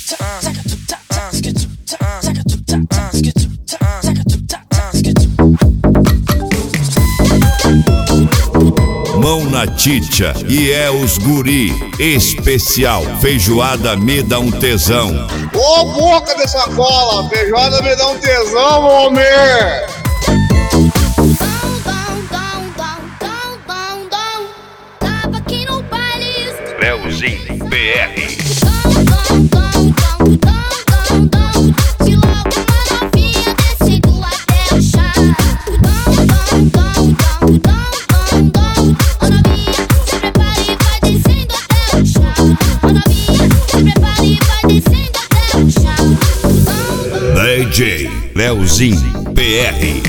Mão na Titia e é os guri especial. Feijoada me dá um tesão. Ô boca de sacola, feijoada me dá um tesão, homem! Leozinho BR. DJ Leozinho BR.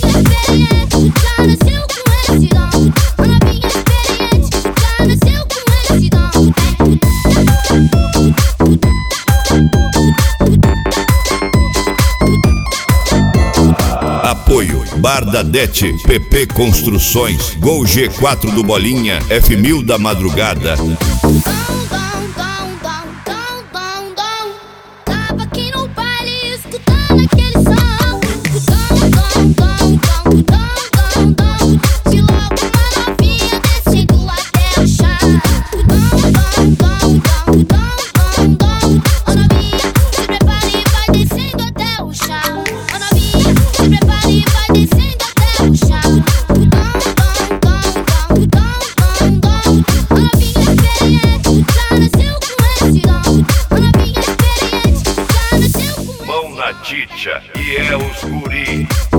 Apoio Bardadete, PP Construções, Gol G4 do Bolinha, F1000 da Madrugada. Mão na Titia e é os guri.